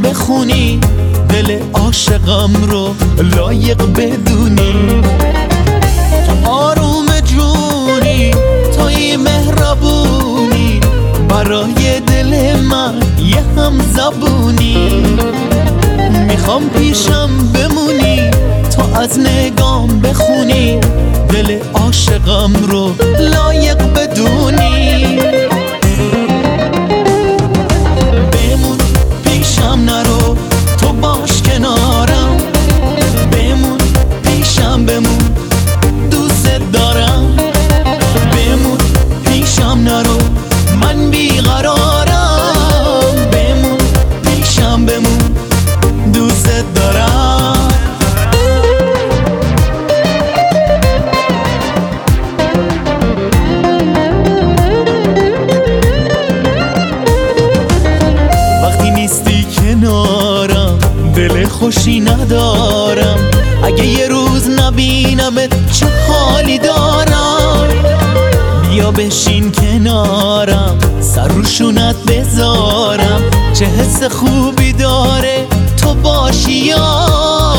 بخونی، دل عاشقم رو لایق بدونی. تو آروم جونی، توی مهربونی، برای دل من یه هم زبونی. میخوام پیشم بمونی، تو از نگام بخونی، دل عاشقم رو لایق بدونی. بمون پیشم نرو، تو باش کنارم، بمون پیشم بمون، دوست دارم. بمون پیشم نرو، من بیقرارم، بمون پیشم بمون، دوست دارم. وقتی نیستی کنارم دل خوشی ندارم، اگه یه روز نبینمت چه حالی دارم. بیا بشین کنارم، سر رو شونت بذارم، چه حس خوبی داره تو باشی یارم.